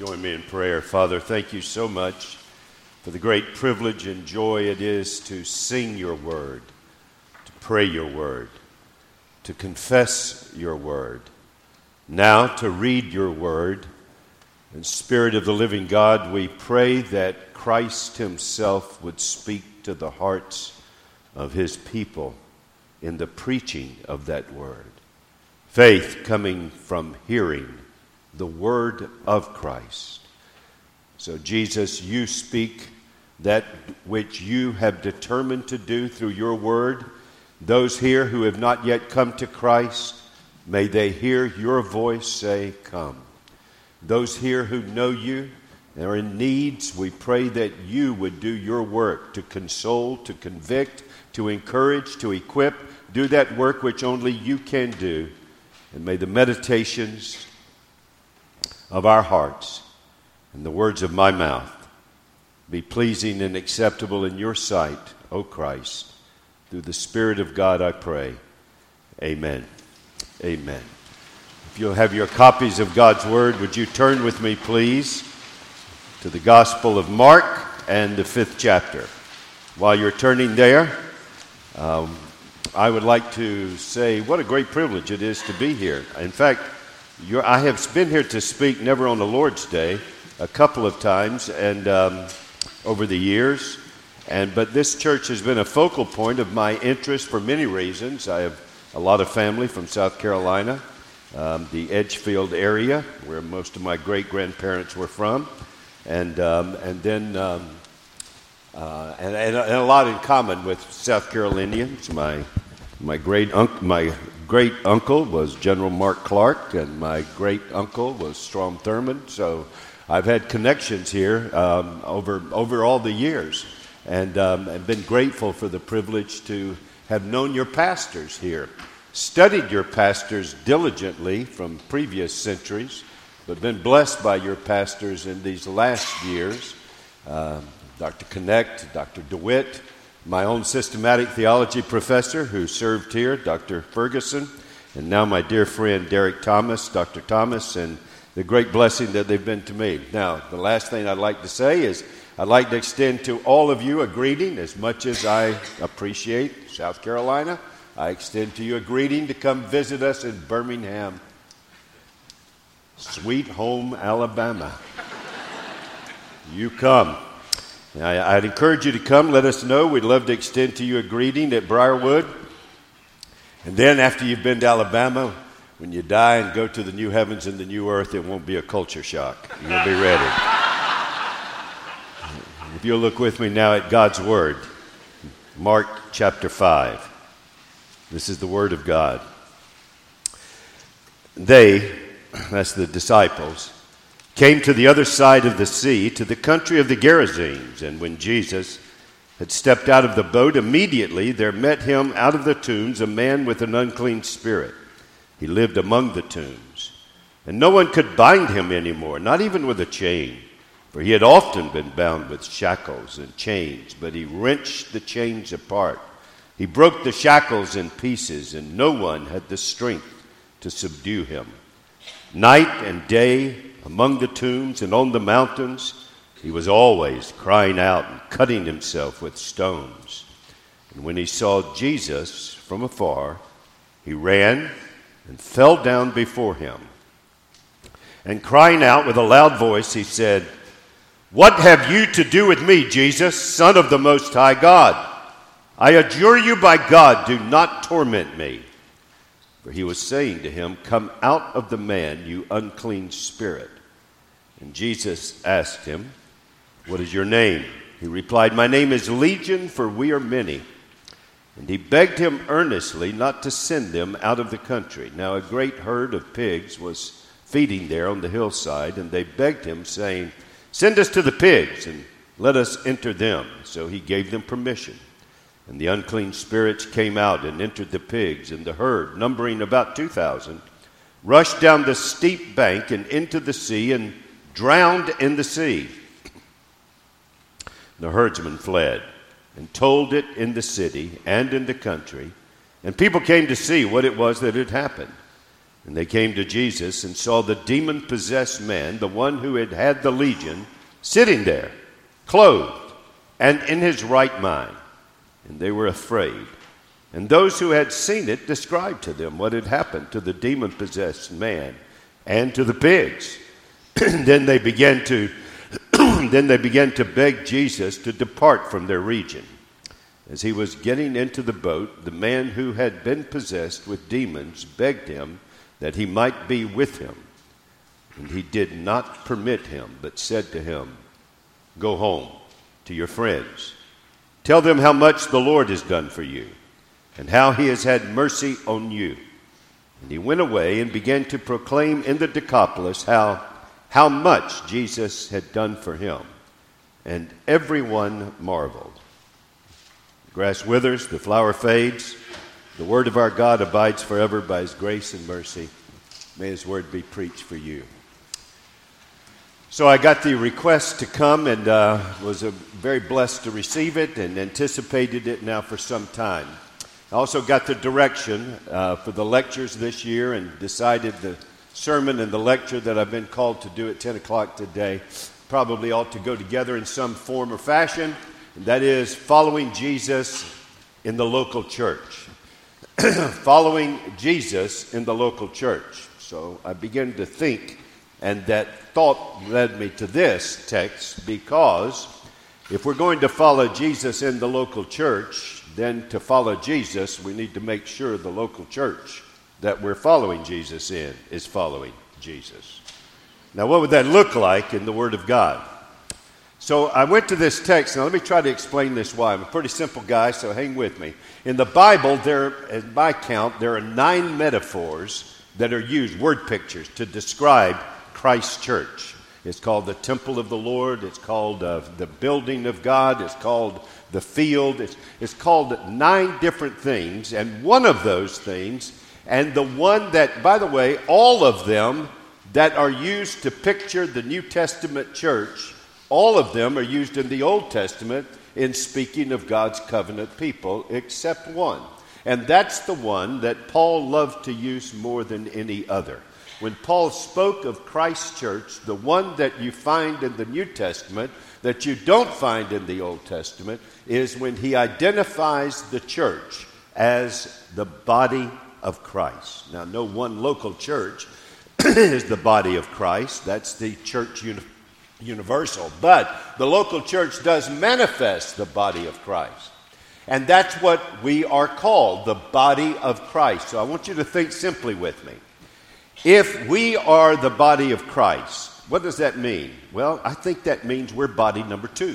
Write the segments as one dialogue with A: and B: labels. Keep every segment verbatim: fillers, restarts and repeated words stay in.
A: Join me in prayer. Father, thank you so much for the great privilege and joy it is to sing your word, to pray your word, to confess your word, now to read your word. In Spirit of the living God, we pray that Christ himself would speak to the hearts of his people in the preaching of that word. Faith coming from hearing the word of Christ. So Jesus, you speak that which you have determined to do through your word. Those here who have not yet come to Christ, may they hear your voice say, come. Those here who know you and are in needs, we pray that you would do your work to console, to convict, to encourage, to equip. Do that work which only you can do. And may the meditations of our hearts and the words of my mouth be pleasing and acceptable in your sight, O Christ. Through the Spirit of God I pray. Amen. Amen. If you'll have your copies of God's Word, would you turn with me, please, to the Gospel of Mark and the fifth chapter. While you're turning there, um, I would like to say what a great privilege it is to be here. In fact, You're, I have been here to speak, never on the Lord's Day, a couple of times, and um, over the years. And but this church has been a focal point of my interest for many reasons. I have a lot of family from South Carolina, um, the Edgefield area, where most of my great grandparents were from, and um, and then um, uh, and, and a lot in common with South Carolinians. My my great uncle, my great uncle was General Mark Clark, and my great uncle was Strom Thurmond. So I've had connections here um, over over all the years, and um, I've been grateful for the privilege to have known your pastors here, studied your pastors diligently from previous centuries, but been blessed by your pastors in these last years. Uh, Doctor Connect, Doctor DeWitt, my own systematic theology professor who served here, Doctor Ferguson, and now my dear friend Derek Thomas, Doctor Thomas, and the great blessing that they've been to me. Now, the last thing I'd like to say is I'd like to extend to all of you a greeting. As much as I appreciate South Carolina, I extend to you a greeting to come visit us in Birmingham, sweet home Alabama. You come. I, I'd encourage you to come. Let us know. We'd love to extend to you a greeting at Briarwood. And then after you've been to Alabama, when you die and go to the new heavens and the new earth, it won't be a culture shock. You'll be ready. If you'll look with me now at God's Word, Mark chapter five. This is the Word of God. They, that's the disciples, came to the other side of the sea, to the country of the Gerasenes. And when Jesus had stepped out of the boat, immediately there met him out of the tombs a man with an unclean spirit. He lived among the tombs, and no one could bind him anymore, not even with a chain, for he had often been bound with shackles and chains, but he wrenched the chains apart. He broke the shackles in pieces, and no one had the strength to subdue him. Night and day, among the tombs and on the mountains, he was always crying out and cutting himself with stones. And when he saw Jesus from afar, he ran and fell down before him. And crying out with a loud voice, he said, "What have you to do with me, Jesus, Son of the Most High God? I adjure you by God, do not torment me." For he was saying to him, "Come out of the man, you unclean spirit." And Jesus asked him, "What is your name?" He replied, "My name is Legion, for we are many." And he begged him earnestly not to send them out of the country. Now a great herd of pigs was feeding there on the hillside, and they begged him, saying, "Send us to the pigs, and let us enter them." So he gave them permission. And the unclean spirits came out and entered the pigs, and the herd, numbering about two thousand, rushed down the steep bank and into the sea and drowned in the sea. The herdsmen fled and told it in the city and in the country, and people came to see what it was that had happened. And they came to Jesus and saw the demon-possessed man, the one who had had the legion, sitting there, clothed, and in his right mind. And they were afraid. And those who had seen it described to them what had happened to the demon-possessed man and to the pigs. then they began to then they began to beg Jesus to depart from their region. As he was getting into the boat, the man who had been possessed with demons begged him that he might be with him. And he did not permit him, but said to him, "Go home to your friends. Tell them how much the Lord has done for you, and how he has had mercy on you." And he went away and began to proclaim in the Decapolis how, how much Jesus had done for him. And everyone marveled. The grass withers, the flower fades. The word of our God abides forever by his grace and mercy. May his word be preached for you. So I got the request to come and uh, was uh, very blessed to receive it and anticipated it now for some time. I also got the direction uh, for the lectures this year and decided the sermon and the lecture that I've been called to do at ten o'clock today probably ought to go together in some form or fashion, and that is following Jesus in the local church. Following Jesus in the local church. So I began to think, and that thought led me to this text, because if we're going to follow Jesus in the local church, then to follow Jesus, we need to make sure the local church that we're following Jesus in is following Jesus. Now, what would that look like in the Word of God? So I went to this text. Now, let me try to explain this why. I'm a pretty simple guy, so hang with me. In the Bible, there, in my count, there are nine metaphors that are used, word pictures, to describe Christ's church. It's called the temple of the Lord. It's called uh, the building of God. It's called the field. It's, it's called nine different things, and one of those things, and the one that, by the way, all of them that are used to picture the New Testament church, all of them are used in the Old Testament in speaking of God's covenant people, except one. And that's the one that Paul loved to use more than any other. When Paul spoke of Christ's church, the one that you find in the New Testament that you don't find in the Old Testament is when he identifies the church as the body of Christ. Now, no one local church is the body of Christ. That's the church uni- universal. But the local church does manifest the body of Christ. And that's what we are called, the body of Christ. So I want you to think simply with me. If we are the body of Christ, what does that mean? Well, I think that means we're body number two.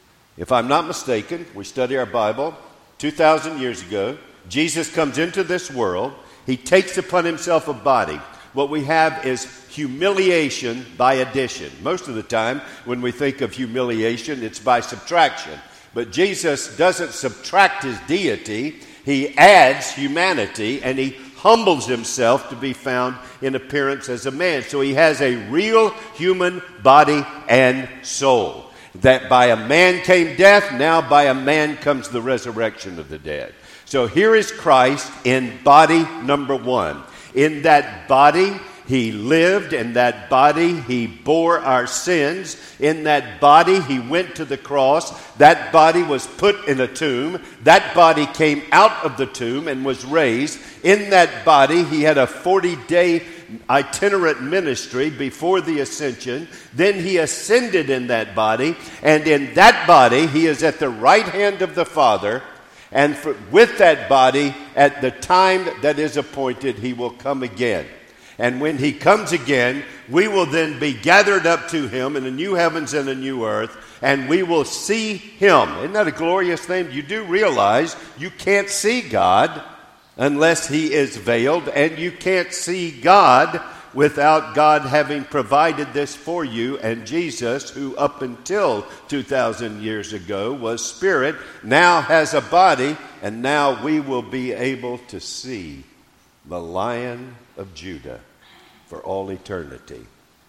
A: If I'm not mistaken, we study our Bible two thousand years ago. Jesus comes into this world. He takes upon himself a body. What we have is humiliation by addition. Most of the time, when we think of humiliation, it's by subtraction. But Jesus doesn't subtract his deity. He adds humanity, and he humbles himself to be found in appearance as a man. So he has a real human body and soul. That by a man came death, now by a man comes the resurrection of the dead. So here is Christ in body number one. In that body, he lived. In that body, he bore our sins. In that body, he went to the cross. That body was put in a tomb. That body came out of the tomb and was raised. In that body, he had a forty-day itinerant ministry before the ascension. Then he ascended in that body. And in that body, he is at the right hand of the Father. And for, with that body, at the time that is appointed, he will come again. And when he comes again, we will then be gathered up to him in a new heavens and a new earth, and we will see him. Isn't that a glorious thing? You do realize you can't see God unless he is veiled, and you can't see God without God having provided this for you. And Jesus, who up until two thousand years ago was spirit, now has a body, and now we will be able to see the Lion of Judah for all eternity,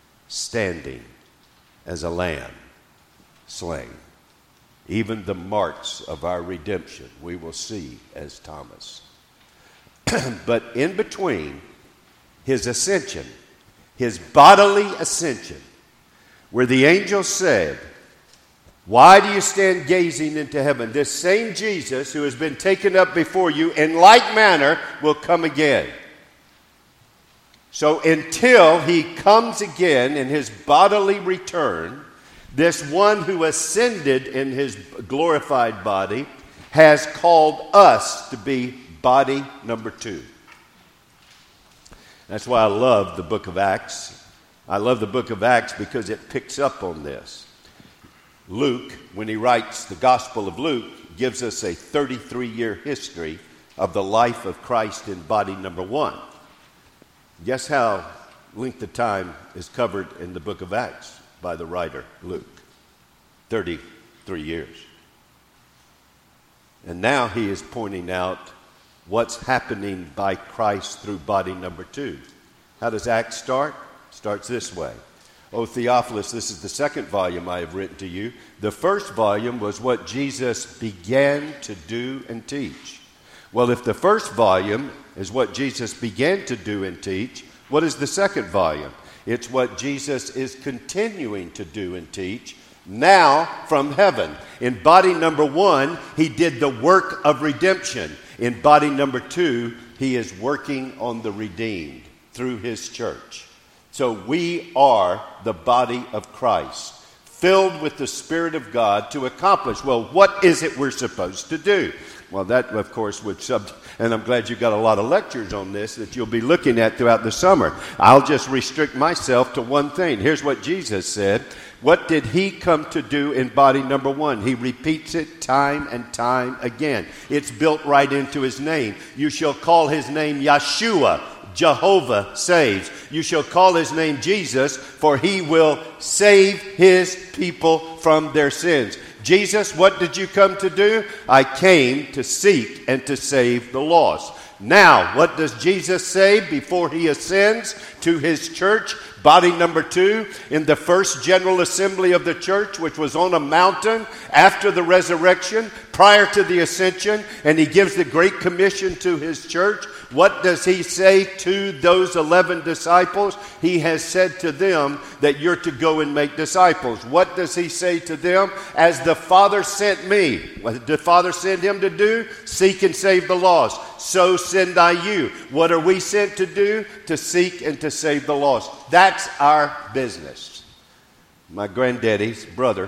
A: standing as a lamb slain. Even the marks of our redemption we will see as Thomas. But in between his ascension, his bodily ascension, where the angel said, "Why do you stand gazing into heaven? This same Jesus who has been taken up before you in like manner will come again." So until he comes again in his bodily return, this one who ascended in his glorified body has called us to be body number two. That's why I love the book of Acts. I love the book of Acts because it picks up on this. Luke, when he writes the Gospel of Luke, gives us a thirty-three-year history of the life of Christ in body number one. Guess how length of time is covered in the book of Acts by the writer Luke? thirty-three years. And now he is pointing out what's happening by Christ through body number two. How does Acts start? It starts this way. "O Theophilus, this is the second volume I have written to you. The first volume was what Jesus began to do and teach." Well, if the first volume is what Jesus began to do and teach, what is the second volume? It's what Jesus is continuing to do and teach now from heaven. In body number one, he did the work of redemption. In body number two, he is working on the redeemed through his church. So we are the body of Christ, filled with the Spirit of God to accomplish. Well, what is it we're supposed to do? Well, that, of course, would sub, and I'm glad you've got a lot of lectures on this that you'll be looking at throughout the summer. I'll just restrict myself to one thing. Here's what Jesus said. What did he come to do in body number one? He repeats it time and time again. It's built right into his name. You shall call his name Yeshua. Jehovah saves. You shall call his name Jesus, for he will save his people from their sins. Jesus, what did you come to do? I came to seek and to save the lost. Now, what does Jesus say before he ascends to his church? Body number two, in the first general assembly of the church, which was on a mountain after the resurrection, prior to the ascension, and he gives the Great Commission to his church. What does he say to those eleven disciples? He has said to them that you're to go and make disciples. What does he say to them? As the Father sent me. What did the Father send him to do? Seek and save the lost. So send I you. What are we sent to do? To seek and to save the lost. That's our business. My granddaddy's brother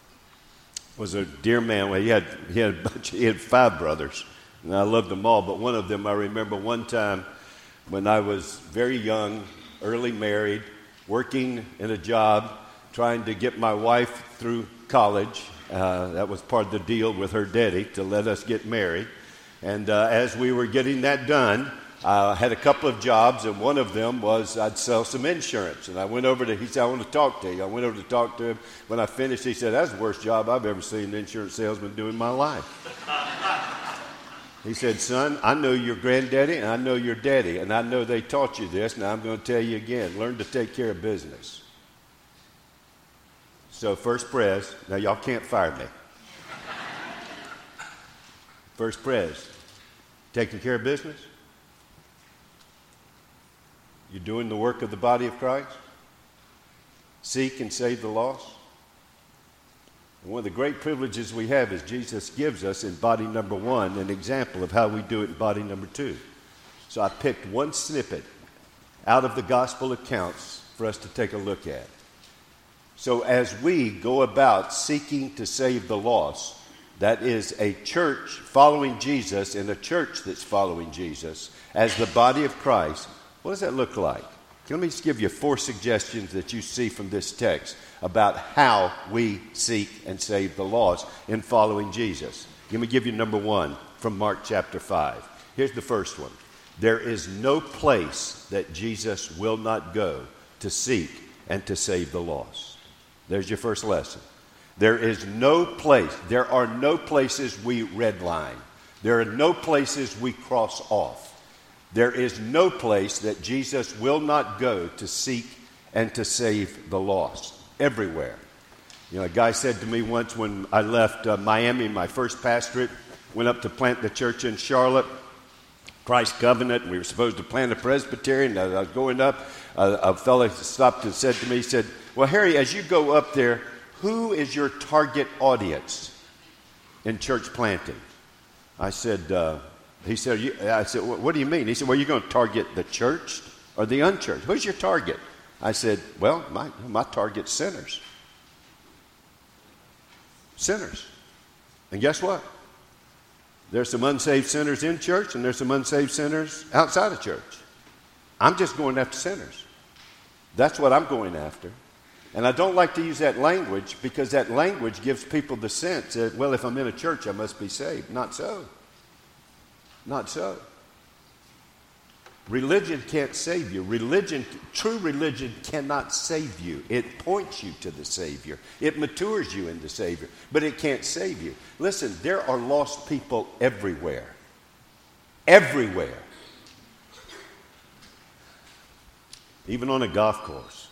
A: was a dear man. Well, he had he had a bunch, he had five brothers. And I loved them all, but one of them I remember one time when I was very young, early married, working in a job, trying to get my wife through college. Uh, that was part of the deal with her daddy, to let us get married. And uh, as we were getting that done, I had a couple of jobs, and one of them was I'd sell some insurance. And I went over to, he said, "I want to talk to you." I went over to talk to him. When I finished, he said, "That's the worst job I've ever seen an insurance salesman do in my life." He said, "Son, I know your granddaddy and I know your daddy, and I know they taught you this. Now I'm going to tell you again, learn to take care of business." So First Pres, now y'all can't fire me. First Pres, taking care of business? You doing the work of the body of Christ? Seek and save the lost? And one of the great privileges we have is Jesus gives us in body number one an example of how we do it in body number two. So I picked one snippet out of the gospel accounts for us to take a look at. So as we go about seeking to save the lost, that is a church following Jesus and a church that's following Jesus as the body of Christ, what does that look like? Let me just give you four suggestions that you see from this text about how we seek and save the lost in following Jesus. Let me give you number one from Mark chapter five. Here's the first one. There is no place that Jesus will not go to seek and to save the lost. There's your first lesson. There is no place, there are no places we redline. There are no places we cross off. There is no place that Jesus will not go to seek and to save the lost. Everywhere. You know, a guy said to me once when I left uh, Miami, my first pastorate, went up to plant the church in Charlotte. Christ Covenant, and we were supposed to plant a Presbyterian. As I was going up, uh, a fellow stopped and said to me, he said, well, Harry, as you go up there, who is your target audience in church planting? I said, uh, he said, you, I said, what do you mean? He said, well, you're going to target the church or the unchurched? Who's your target? I said, well, my, my target's sinners. Sinners. And guess what? There's some unsaved sinners in church, and there's some unsaved sinners outside of church. I'm just going after sinners. That's what I'm going after. And I don't like to use that language because that language gives people the sense that, well, if I'm in a church, I must be saved. Not so. Not so. Religion can't save you. Religion, true religion cannot save you. It points you to the Savior. It matures you in the Savior, but it can't save you. Listen, there are lost people everywhere. Everywhere. Even on a golf course.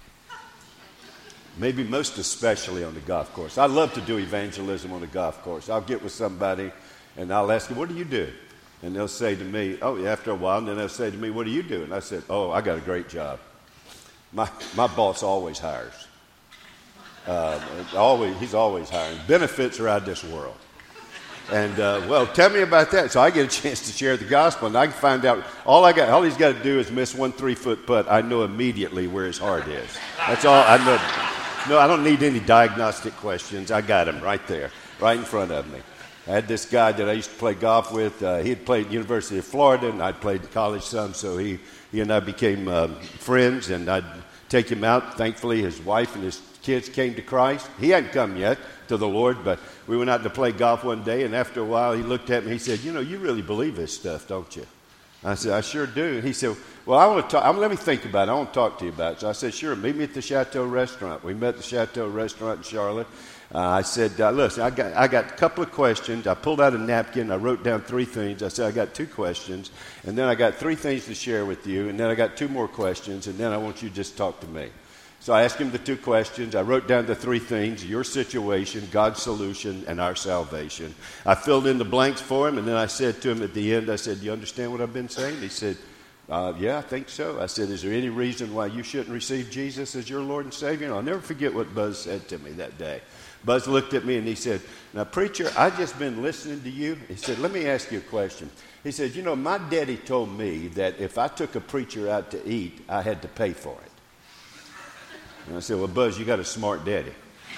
A: Maybe most especially on the golf course. I love to do evangelism on the golf course. I'll get with somebody and I'll ask them, what do you do? And they'll say to me, oh, yeah, after a while, and then they'll say to me, what do you do? And I said, oh, I got a great job. My my boss always hires. Uh, always, he's always hiring. Benefits are out of this world. And, uh, well, tell me about that. So I get a chance to share the gospel, and I can find out, all I got, all he's got to do is miss one three-foot putt. I know immediately where his heart is. That's all I know. No, I don't need any diagnostic questions. I got him right there, right in front of me. I had this guy that I used to play golf with. Uh, he had played at the University of Florida, and I'd played in college some, so he, he and I became uh, friends, and I'd take him out. Thankfully, his wife and his kids came to Christ. He hadn't come yet to the Lord, but we went out to play golf one day, and after a while, he looked at me. He said, you know, you really believe this stuff, don't you? I said, I sure do. And he said, well, I want to talk. Let me think about it. I want to talk to you about it. So I said, sure, meet me at the Chateau Restaurant. We met at the Chateau Restaurant in Charlotte. Uh, I said, uh, listen, I got, I got a couple of questions. I pulled out a napkin. I wrote down three things. I said, I got two questions. And then I got three things to share with you. And then I got two more questions. And then I want you to just talk to me. So I asked him the two questions. I wrote down the three things: your situation, God's solution, and our salvation. I filled in the blanks for him, and then I said to him at the end, I said, you understand what I've been saying? He said, uh, yeah, I think so. I said, is there any reason why you shouldn't receive Jesus as your Lord and Savior? And I'll never forget what Buzz said to me that day. Buzz looked at me and he said, now, preacher, I've just been listening to you. He said, let me ask you a question. He said, you know, my daddy told me that if I took a preacher out to eat, I had to pay for it. And I said, well, Buzz, you got a smart daddy.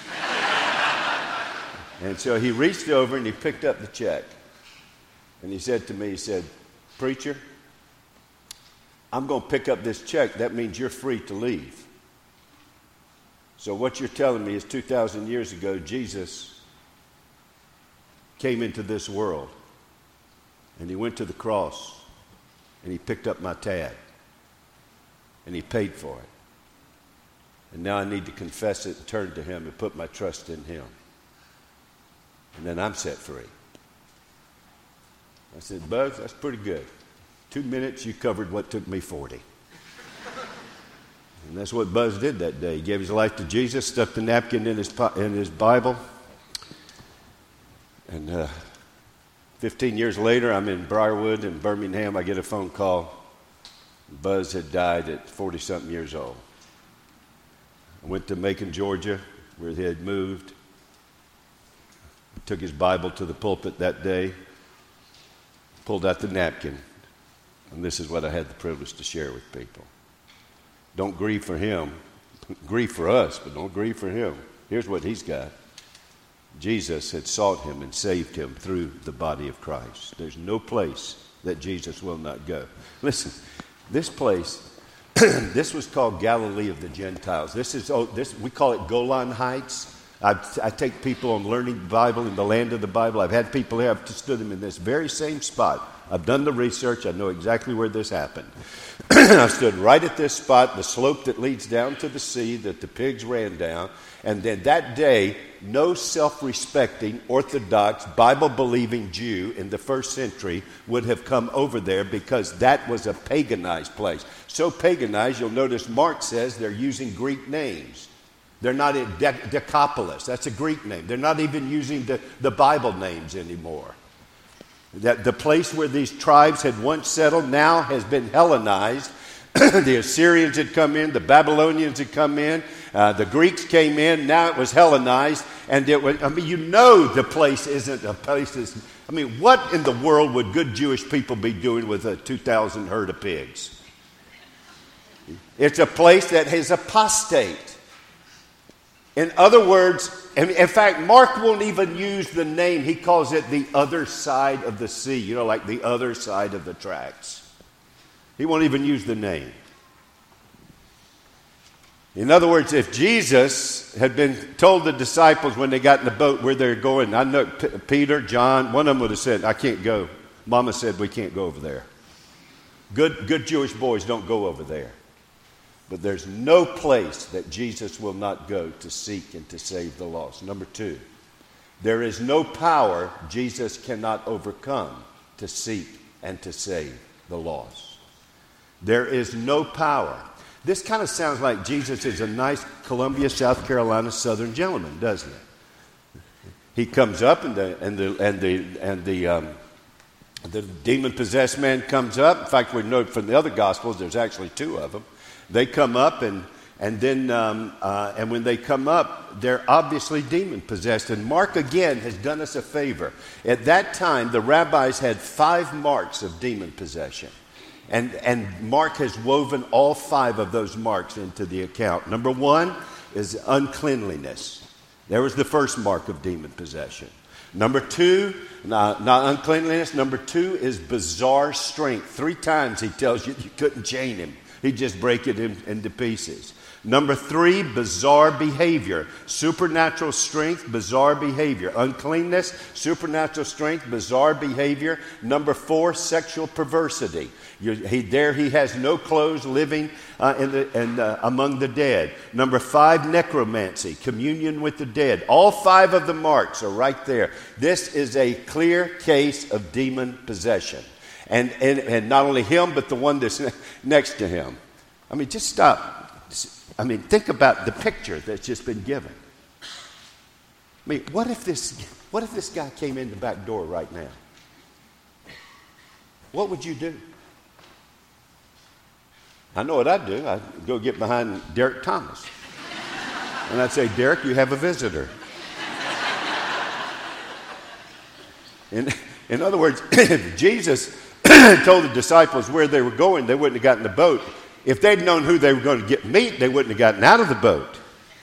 A: And so he reached over and he picked up the check. And he said to me, he said, preacher, I'm going to pick up this check. That means you're free to leave. So what you're telling me is two thousand years ago, Jesus came into this world. And he went to the cross. And he picked up my tab. And he paid for it. And now I need to confess it and turn to him and put my trust in him. And then I'm set free. I said, Buzz, that's pretty good. Two minutes, you covered what took me forty. And that's what Buzz did that day. He gave his life to Jesus, stuck the napkin in his, in his Bible. And uh, fifteen years later, I'm in Briarwood in Birmingham. I get a phone call. Buzz had died at forty-something years old. I went to Macon, Georgia, where he had moved. Took his Bible to the pulpit that day. Pulled out the napkin. And this is what I had the privilege to share with people. Don't grieve for him. Grieve for us, but don't grieve for him. Here's what he's got. Jesus had sought him and saved him through the body of Christ. There's no place that Jesus will not go. Listen, this place... this was called Galilee of the Gentiles. This is oh, this we call it Golan Heights. I, I take people on learning the Bible in the land of the Bible. I've had people here. I've stood them in this very same spot. I've done the research. I know exactly where this happened. I stood right at this spot, the slope that leads down to the sea that the pigs ran down. And then that day, no self-respecting, Orthodox, Bible-believing Jew in the first century would have come over there because that was a paganized place. So paganized, you'll notice Mark says they're using Greek names. They're not in De- Decapolis. That's a Greek name. They're not even using the, the Bible names anymore. That the place where these tribes had once settled now has been Hellenized. The Assyrians had come in, the Babylonians had come in, uh, the Greeks came in, now it was Hellenized. And it was, I mean, you know the place isn't a place that's, I mean, what in the world would good Jewish people be doing with a two thousand herd of pigs? It's a place that is apostate. In other words, in fact, Mark won't even use the name. He calls it the other side of the sea, you know, like the other side of the tracks. He won't even use the name. In other words, if Jesus had been told the disciples when they got in the boat where they're going, I know P- Peter, John, one of them would have said, I can't go. Mama said we can't go over there. Good, good Jewish boys don't go over there. But there's no place that Jesus will not go to seek and to save the lost. Number two, there is no power Jesus cannot overcome to seek and to save the lost. There is no power. This kind of sounds like Jesus is a nice Columbia, South Carolina Southern gentleman, doesn't it? He comes up and the and the and the and the um, the demon-possessed man comes up. In fact, we know from the other Gospels, there's actually two of them. They come up and and then um, uh, and when they come up, they're obviously demon-possessed. And Mark again has done us a favor. At that time, the rabbis had five marks of demon possession. And, and Mark has woven all five of those marks into the account. Number one is uncleanliness. There was the first mark of demon possession. Number two, not, not uncleanliness. Number two is bizarre strength. Three times he tells you you couldn't chain him. He'd just break it in, into pieces. Number three, bizarre behavior. Supernatural strength, bizarre behavior. Uncleanness, supernatural strength, bizarre behavior. Number four, sexual perversity. You're, he, there he has no clothes, living uh, in the, in, uh, among the dead. Number five, necromancy, communion with the dead. All five of the marks are right there. This is a clear case of demon possession. And, and, and not only him, but the one that's next to him. I mean, just stop. I mean, think about the picture that's just been given. I mean, what if this, what if this guy came in the back door right now? What would you do? I know what I'd do. I'd go get behind Derek Thomas. And I'd say, Derek, you have a visitor. In, in other words, if Jesus told the disciples where they were going, they wouldn't have gotten in the boat. If they'd known who they were going to get meet, they wouldn't have gotten out of the boat.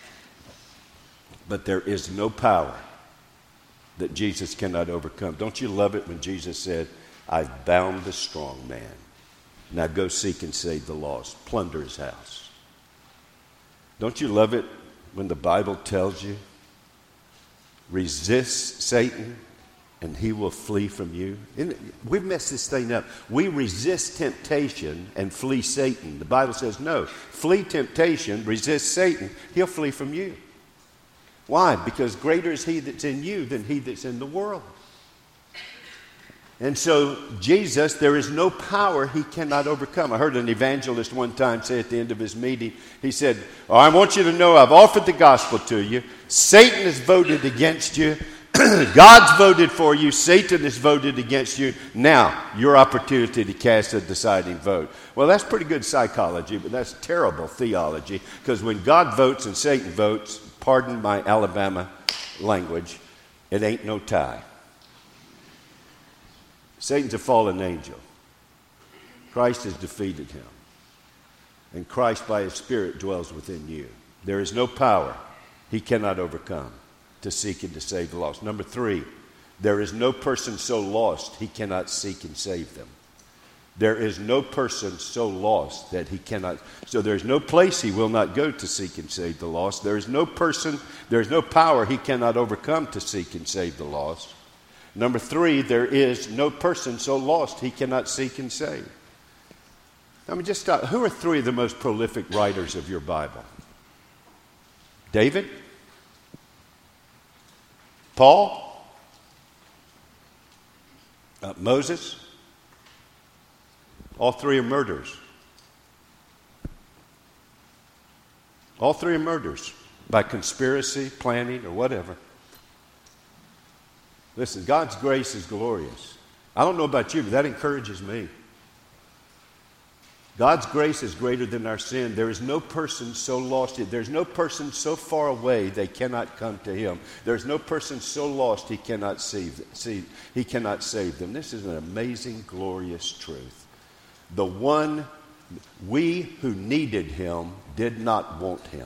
A: But there is no power that Jesus cannot overcome. Don't you love it when Jesus said, I've bound the strong man. Now go seek and save the lost. Plunder his house. Don't you love it when the Bible tells you, resist Satan and he will flee from you? We've messed this thing up. We resist temptation and flee Satan. The Bible says no. Flee temptation, resist Satan, he'll flee from you. Why? Because greater is he that's in you than he that's in the world. And so Jesus, there is no power he cannot overcome. I heard an evangelist one time say at the end of his meeting, he said, oh, I want you to know I've offered the gospel to you. Satan has voted against you. God's voted for you. Satan has voted against you. Now, your opportunity to cast a deciding vote. Well, that's pretty good psychology, but that's terrible theology. Because when God votes and Satan votes, pardon my Alabama language, it ain't no tie. Satan's a fallen angel. Christ has defeated him. And Christ, by his Spirit, dwells within you. There is no power he cannot overcome to seek and to save the lost. Number three, there is no person so lost he cannot seek and save them. There is no person so lost that he cannot. So there is no place he will not go to seek and save the lost. There is no person, there is no power he cannot overcome to seek and save the lost. Number three, there is no person so lost he cannot seek and save. I mean, just stop. Who are three of the most prolific writers of your Bible? David? Paul? Uh, Moses? All three are murderers. All three are murderers by conspiracy, planning, or whatever. Listen, God's grace is glorious. I don't know about you, but that encourages me. God's grace is greater than our sin. There is no person so lost. There's no person so far away they cannot come to him. There's no person so lost he cannot save, see, he cannot save them. This is an amazing, glorious truth. The one, we who needed him did not want him.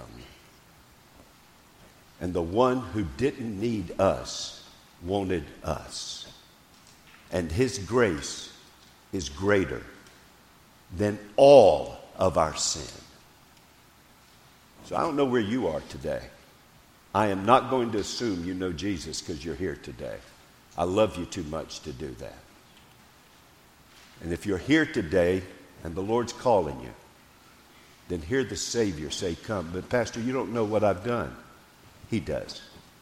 A: And the one who didn't need us wanted us. And his grace is greater than all of our sin. So I don't know where you are today. I am not going to assume you know Jesus because you're here today. I love you too much to do that. And if you're here today and the Lord's calling you, then hear the Savior say, come. But Pastor, you don't know what I've done. He does.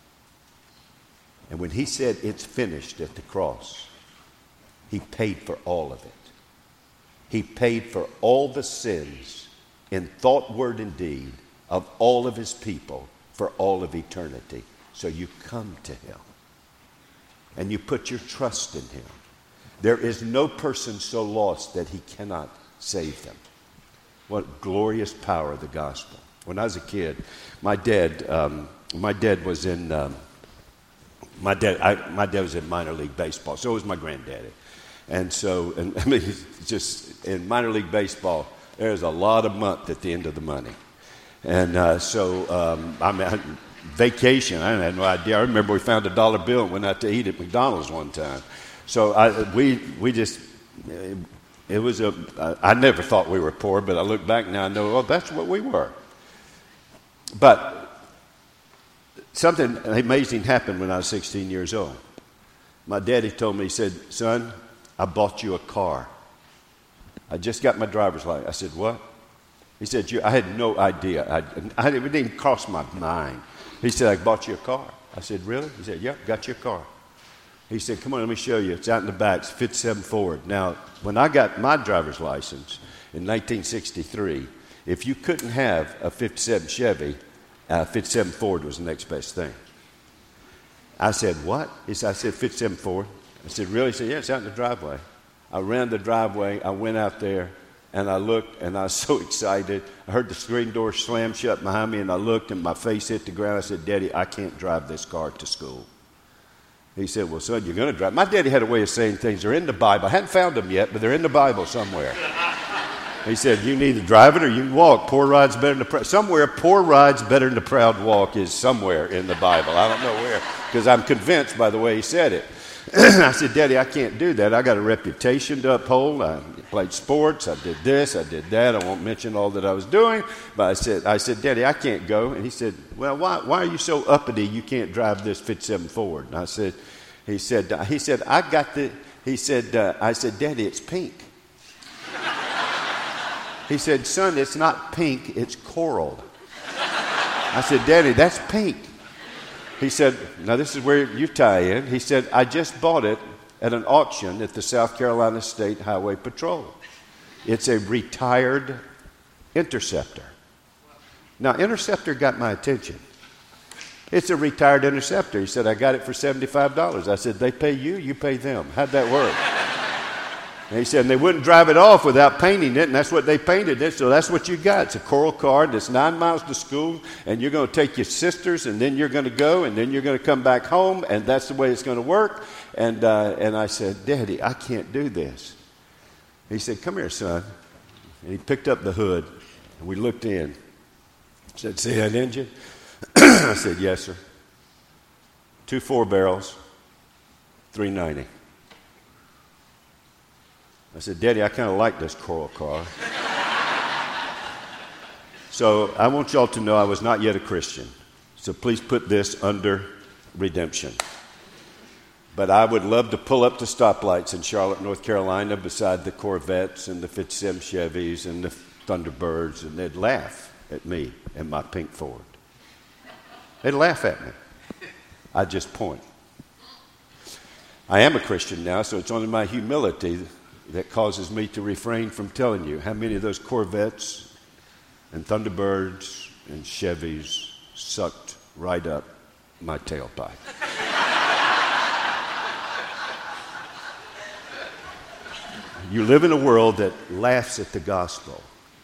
A: And when he said it's finished at the cross, he paid for all of it. He paid for all the sins in thought, word, and deed of all of his people for all of eternity. So you come to him and you put your trust in him. There is no person so lost that he cannot save them. What glorious power of the gospel. When I was a kid, my dad, um, my dad was in, um, my dad, I, my dad was in minor league baseball. So was my granddaddy. And so, and I mean, just in minor league baseball, there's a lot of month at the end of the money. And uh, so, um, I mean, I, vacation, I had no idea. I remember we found a dollar bill and went out to eat at McDonald's one time. So I, we, we just, it, it was a, I never thought we were poor, but I look back now and know, oh, that's what we were. But something amazing happened when I was sixteen years old. My daddy told me, he said, son, I bought you a car. I just got my driver's license. I said, what? He said, you, I had no idea. I, I, it didn't even cross my mind. He said, I bought you a car. I said, really? He said, yep, got you a car. He said, come on, let me show you. It's out in the back. It's fifty-seven Ford. Now, when I got my driver's license in nineteen sixty-three, if you couldn't have a fifty-seven Chevy, uh, fifty-seven Ford was the next best thing. I said, what? He said, I said, fifty-seven Ford. I said, really? He said, yeah, it's out in the driveway. I ran the driveway. I went out there, and I looked, and I was so excited. I heard the screen door slam shut behind me, and I looked, and my face hit the ground. I said, Daddy, I can't drive this car to school. He said, well, son, you're going to drive. My daddy had a way of saying things. They're in the Bible. I hadn't found them yet, but they're in the Bible somewhere. He said, you can either drive it or you can walk. Poor ride's better than the proud. Somewhere, poor ride's better than the proud walk is somewhere in the Bible. I don't know where, because I'm convinced by the way he said it. I said, Daddy, I can't do that. I got a reputation to uphold. I played sports. I did this. I did that. I won't mention all that I was doing. But I said, I said, Daddy, I can't go. And he said, well, why, why are you so uppity you can't drive this fifty-seven Ford? And I said, he said, uh, he said, I got the, he said, uh, I said, Daddy, it's pink. He said, son, it's not pink, it's coral. I said, Daddy, that's pink. He said, now this is where you tie in. He said, I just bought it at an auction at the South Carolina State Highway Patrol. It's a retired Interceptor. Now, Interceptor got my attention. It's a retired Interceptor. He said, I got it for seventy-five dollars. I said, they pay you, you pay them. How'd that work? And he said, and they wouldn't drive it off without painting it, and that's what they painted it, so that's what you got. It's a coral car that's nine miles to school, and you're going to take your sisters, and then you're going to go, and then you're going to come back home, and that's the way it's going to work. And uh, and I said, Daddy, I can't do this. He said, come here, son. And he picked up the hood, and we looked in. He said, see that engine? I said, yes, sir. Two four barrels, three ninety. I said, Daddy, I kind of like this coral car. So I want y'all to know I was not yet a Christian. So please put this under redemption. But I would love to pull up to stoplights in Charlotte, North Carolina, beside the Corvettes and the fifty-seven Chevys and the Thunderbirds, and they'd laugh at me and my pink Ford. They'd laugh at me. I'd just point. I am a Christian now, so it's only my humility that causes me to refrain from telling you how many of those Corvettes and Thunderbirds and Chevys sucked right up my tailpipe. You live in a world that laughs at the gospel,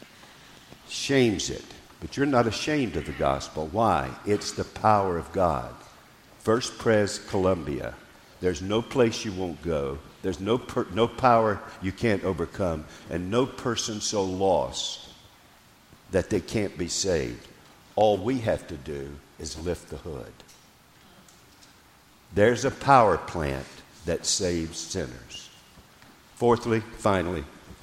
A: shames it, but you're not ashamed of the gospel. Why? It's the power of God. First Pres Columbia. There's no place you won't go. There's no per, no power you can't overcome, and no person so lost that they can't be saved. All we have to do is lift the hood. There's a power plant that saves sinners. Fourthly, finally,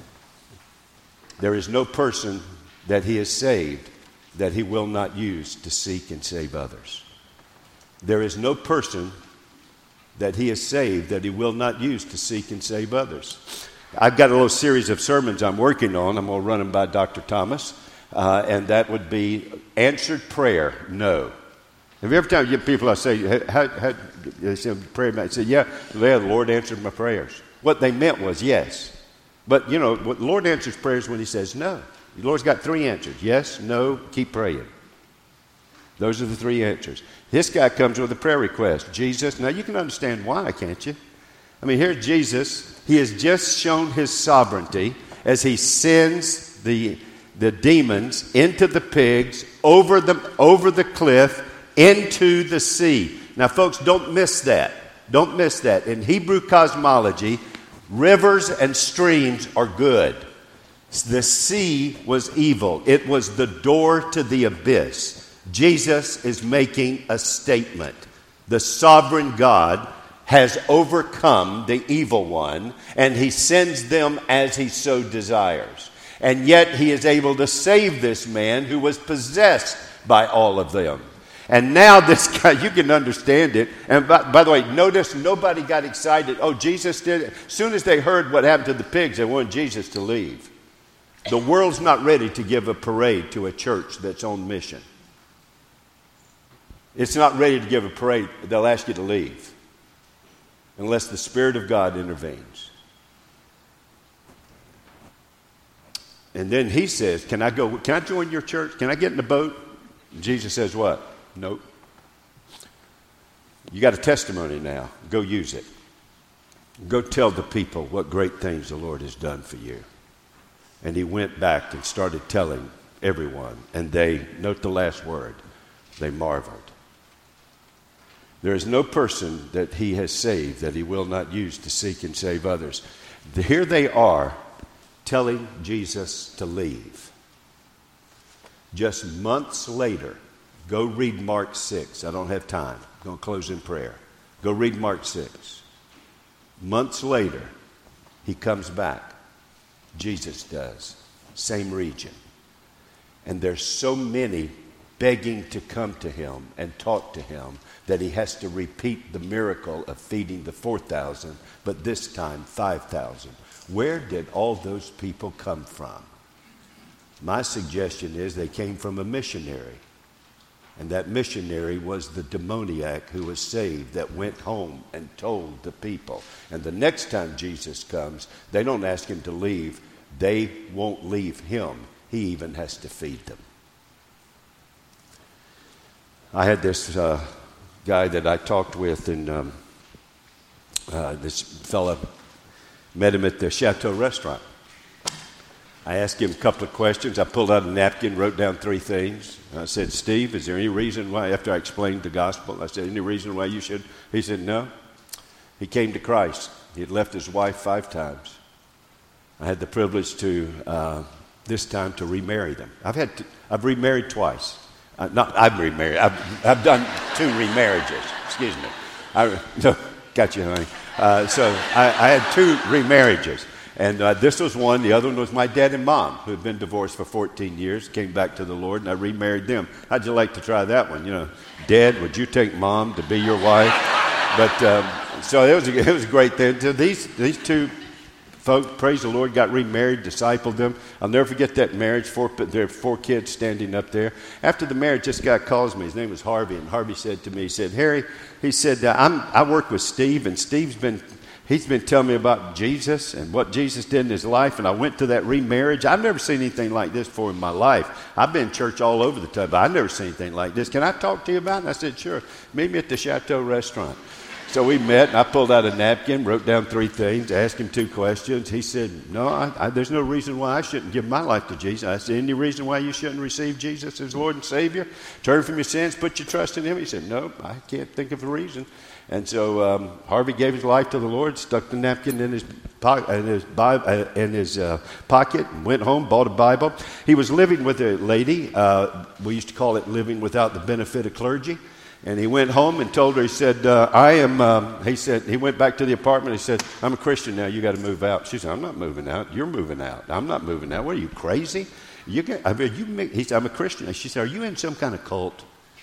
A: there is no person that he has saved that he will not use to seek and save others. There is no person that he has saved that he will not use to seek and save others. I've got a little series of sermons I'm working on. I'm going to run them by Doctor Thomas, uh, and that would be answered prayer, no. Have you ever time you get people I say, how, how, they say prayer, I say, yeah, yeah, the Lord answered my prayers. What they meant was yes. But, you know, what the Lord answers prayers when he says no. The Lord's got three answers. Yes, no, keep praying. Those are the three answers. This guy comes with a prayer request. Jesus, now you can understand why, can't you? I mean, here's Jesus. He has just shown his sovereignty as he sends the, the demons into the pigs, over the, over the cliff, into the sea. Now, folks, don't miss that. Don't miss that. In Hebrew cosmology, rivers and streams are good. The sea was evil. It was the door to the abyss. Jesus is making a statement. The sovereign God has overcome the evil one, and he sends them as he so desires. And yet he is able to save this man who was possessed by all of them. And now this guy, you can understand it. And by, by the way, notice nobody got excited. Oh, Jesus did it. As soon as they heard what happened to the pigs, they wanted Jesus to leave. The world's not ready to give a parade to a church that's on mission. It's not ready to give a parade. They'll ask you to leave unless the Spirit of God intervenes. And then he says, can I go? Can I join your church? Can I get in the boat? And Jesus says what? Nope. You got a testimony now. Go use it. Go tell the people what great things the Lord has done for you. And he went back and started telling everyone. And they, note the last word, they marveled. There is no person that he has saved that he will not use to seek and save others. Here they are telling Jesus to leave. Just months later, go read Mark six. I don't have time. I'm going to close in prayer. Go read Mark six. Months later, he comes back. Jesus does. Same region. And there's so many begging to come to him and talk to him that he has to repeat the miracle of feeding the four thousand, but this time five thousand. Where did all those people come from? My suggestion is they came from a missionary. And that missionary was the demoniac who was saved that went home and told the people. And the next time Jesus comes, they don't ask him to leave. They won't leave him. He even has to feed them. I had this uh, guy that I talked with, and um, uh, this fella, met him at the Chateau restaurant. I asked him a couple of questions. I pulled out a napkin, wrote down three things. I said, Steve, is there any reason why, after I explained the gospel, I said, any reason why you should? He said, no. He came to Christ. He had left his wife five times. I had the privilege to, uh, this time, to remarry them. I've had, to, I've remarried twice. Uh, not, I've remarried. I've, I've done two remarriages. Excuse me. I, no, got you, honey. Uh, so I, I had two remarriages. And uh, this was one. The other one was my dad and mom, who had been divorced for fourteen years, came back to the Lord, and I remarried them. How'd you like to try that one? You know, Dad, would you take Mom to be your wife? But um, so it was a, it was a great thing. So these these two folks, praise the Lord, got remarried, discipled them. I'll never forget that marriage. Four their four kids standing up there. After the marriage, this guy calls me. His name was Harvey, and Harvey said to me, he said, Harry, he said, uh, I'm I work with Steve, and Steve's been. He's been telling me about Jesus and what Jesus did in his life, and I went to that remarriage. I've never seen anything like this before in my life. I've been in church all over the time, but I've never seen anything like this. Can I talk to you about it? And I said, sure. Meet me at the Chateau restaurant. So we met, and I pulled out a napkin, wrote down three things, asked him two questions. He said, no, I, I, there's no reason why I shouldn't give my life to Jesus. I said, any reason why you shouldn't receive Jesus as Lord and Savior? Turn from your sins, put your trust in him? He said, no, I can't think of a reason. And so um, Harvey gave his life to the Lord, stuck the napkin in his, po- in his, Bible, in his uh, pocket, and went home, bought a Bible. He was living with a lady. Uh, we used to call it living without the benefit of clergy. And he went home and told her, he said, uh, I am, um, he said, he went back to the apartment. He said, I'm a Christian now. You got to move out. She said, I'm not moving out. You're moving out. I'm not moving out. What are you, crazy? You get, I mean, you make, he said, I'm a Christian. She said, are you in some kind of cult?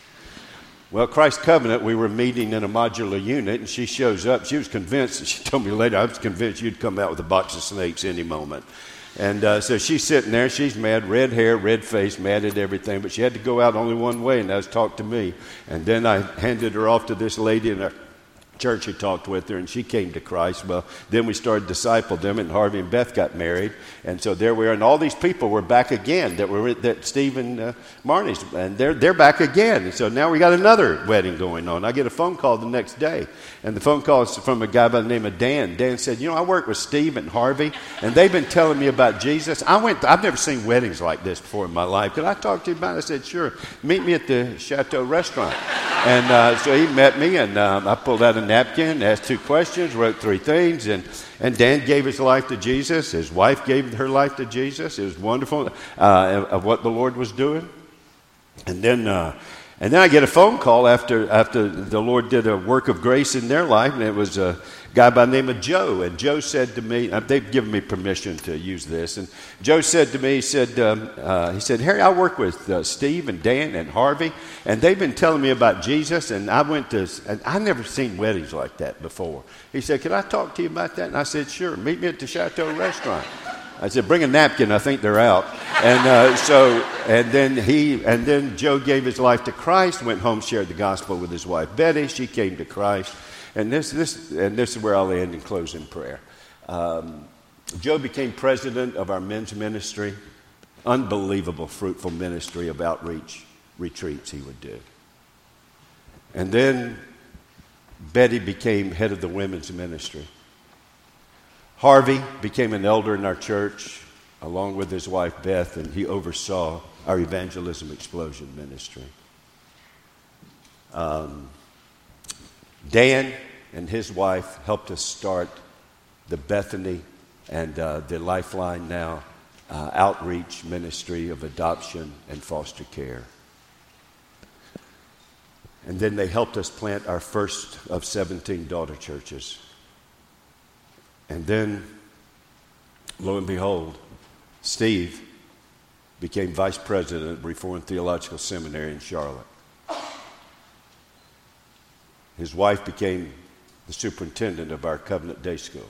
A: Well, Christ Covenant, we were meeting in a modular unit, and she shows up. She was convinced, and she told me later, I was convinced you'd come out with a box of snakes any moment. And uh, so she's sitting there, she's mad, red hair, red face, mad at everything, but she had to go out only one way, and that was talk to me. And then I handed her off to this lady in our church who talked with her, and she came to Christ. Well, then we started to disciple them, and Harvey and Beth got married. And so there we are, and all these people were back again that were that Steve and uh, Marnie's, and they're, they're back again. And so now we got another wedding going on. I get a phone call the next day, and the phone call is from a guy by the name of Dan. Dan said, you know, I work with Steve and Harvey, and they've been telling me about Jesus. I went, I've never seen weddings like this before in my life. Could I talk to you about it? I said, sure. Meet me at the Chateau restaurant. And uh, so he met me, and um, I pulled out a napkin, asked two questions, wrote three things, and, and Dan gave his life to Jesus. His wife gave her life to Jesus. It was wonderful uh, of what the Lord was doing. And then uh, and then I get a phone call after after the Lord did a work of grace in their life, and it was a guy by the name of Joe. And Joe said to me, uh, they've given me permission to use this, and Joe said to me, he said, um, uh, he said, Harry, I work with uh, Steve and Dan and Harvey, and they've been telling me about Jesus, and I went to, and I never seen weddings like that before. He said, can I talk to you about that? And I said, sure, meet me at the Chateau restaurant. I said, bring a napkin, I think they're out. And uh, so, and then he, and then Joe gave his life to Christ, went home, shared the gospel with his wife, Betty. She came to Christ. And this, this, and this is where I'll end in closing prayer. Um, Joe became president of our men's ministry. Unbelievable, fruitful ministry of outreach retreats he would do. And then Betty became head of the women's ministry. Harvey became an elder in our church, along with his wife Beth, and he oversaw our evangelism explosion ministry. Um, Dan and his wife helped us start the Bethany and uh, the Lifeline Now uh, outreach ministry of adoption and foster care. And then they helped us plant our first of seventeen daughter churches. And then, lo and behold, Steve became vice president of Reformed Theological Seminary in Charlotte. His wife became the superintendent of our Covenant Day School.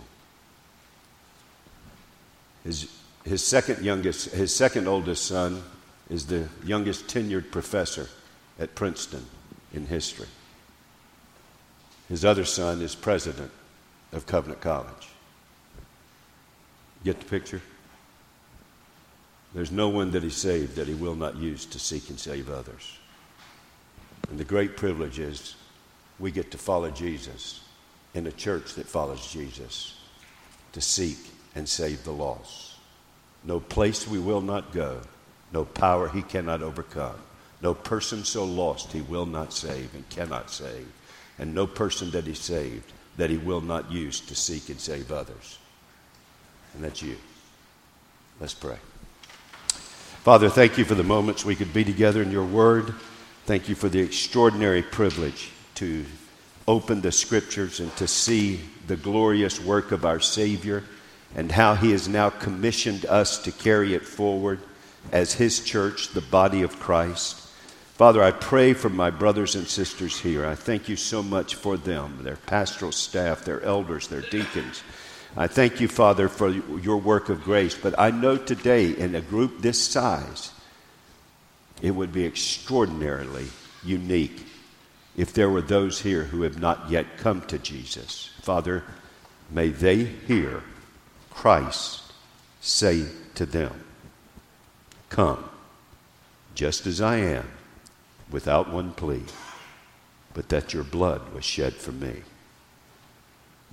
A: His, his second youngest, his second oldest son is the youngest tenured professor at Princeton in history. His other son is president of Covenant College. Get the picture? There's no one that he saved that he will not use to seek and save others. And the great privilege is we get to follow Jesus in a church that follows Jesus to seek and save the lost. No place we will not go, no power he cannot overcome, no person so lost he will not save and cannot save, and no person that he saved that he will not use to seek and save others. And that's you. Let's pray. Father, thank you for the moments we could be together in your word. Thank you for the extraordinary privilege to open the scriptures and to see the glorious work of our Savior and how he has now commissioned us to carry it forward as his church, the body of Christ. Father, I pray for my brothers and sisters here. I thank you so much for them, their pastoral staff, their elders, their deacons. I thank you, Father, for your work of grace. But I know today, in a group this size, it would be extraordinarily unique if there were those here who have not yet come to Jesus. Father, may they hear Christ say to them, come, just as I am, without one plea, but that your blood was shed for me.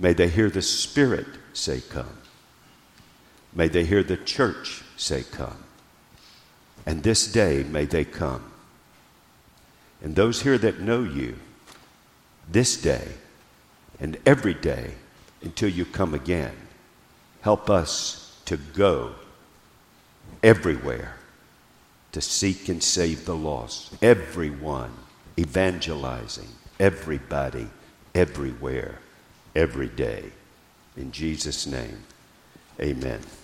A: May they hear the Spirit say, come. May they hear the church say, come. And this day may they come. And those here that know you, this day and every day until you come again, help us to go everywhere to seek and save the lost. Everyone evangelizing, everybody, everywhere, every day. In Jesus' name, amen.